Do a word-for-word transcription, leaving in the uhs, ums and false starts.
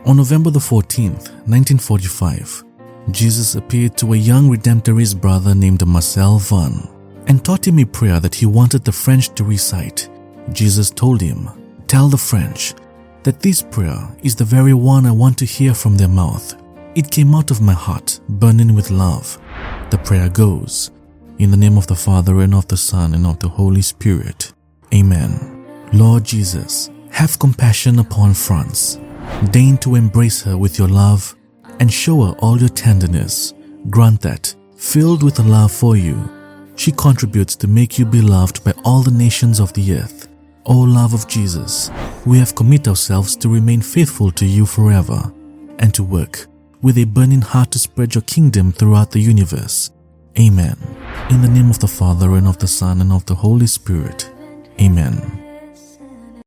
On November the fourteenth, nineteen forty-five, Jesus appeared to a young Redemptorist brother named Marcel Van and taught him a prayer that he wanted the French to recite. Jesus told him, "Tell the French that this prayer is the very one I want to hear from their mouth. It came out of my heart, burning with love." The prayer goes, "In the name of the Father and of the Son and of the Holy Spirit. Amen. Lord Jesus, have compassion upon France. Deign to embrace her with your love and show her all your tenderness. Grant that, filled with a love for you, she contributes to make you beloved by all the nations of the earth. O love of Jesus, we have committed ourselves to remain faithful to you forever and to work with a burning heart to spread your kingdom throughout the universe. Amen. In the name of the Father and of the Son and of the Holy Spirit. Amen."